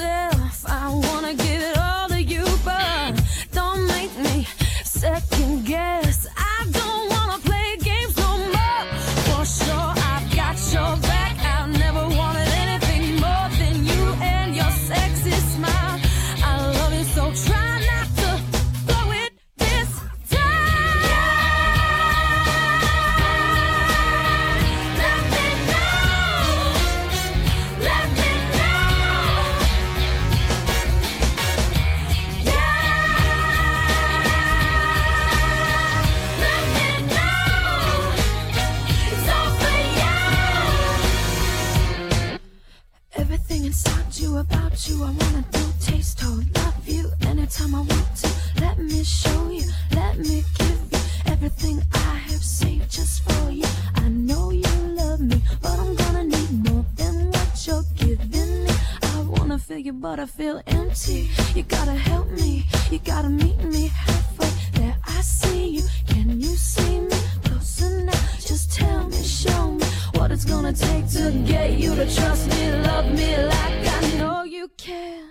myself. I wanna give it all to you, but don't make me second guess. I don't wanna play games no more. For sure, I've got your back. I've never wanted anything more than you and your sexy smile. I love it, so try not to blow it this time. Let me know. Let me know. Yeah. Let me know. It's all for you. Everything inside you, about you, I wanna do, taste, hold, love you anytime I want to. Let me show you, let me give you everything I have saved just for you. I know you love me, but I'm gonna need more than what you're giving me. I wanna feel you, but I feel empty. You gotta help me, you gotta meet me halfway. There I see you, can you see me closer now? Just tell me, show me what it's gonna take to get you to trust me, love me like I know you can.